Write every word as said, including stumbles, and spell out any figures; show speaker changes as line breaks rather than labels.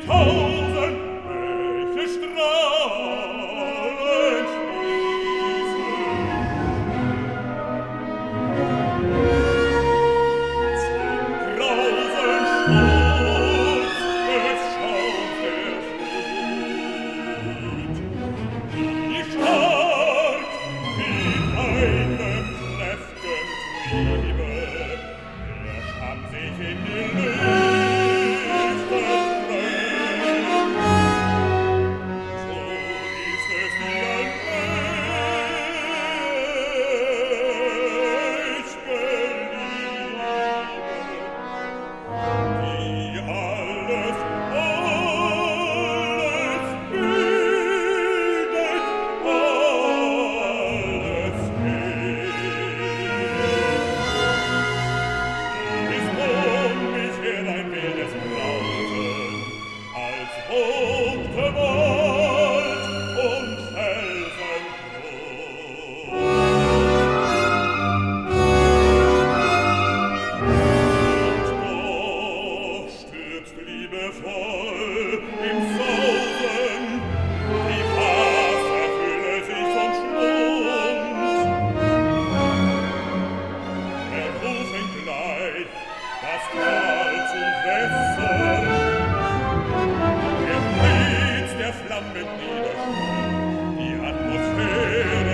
tausend, welche Strahlen schließen. Zum grausen Schutz des Schaums der Flut. Wie stark, mit einem kräftigen Triebe, der Scham sich in die Lüfte trägt. So ist es wie ein Mächtige Liebe, die alles, alles bildet, alles hält. Bis nun bisher ein wildes Brauten, als wogte Wald und Felsengrund. Und doch stürzt liebevoll im Sausen, die Wasserfülle sich vom Schlund. Errufen gleich das Tal zu Wässern, der Blitz der Flammen niederschlug, die Atmosphäre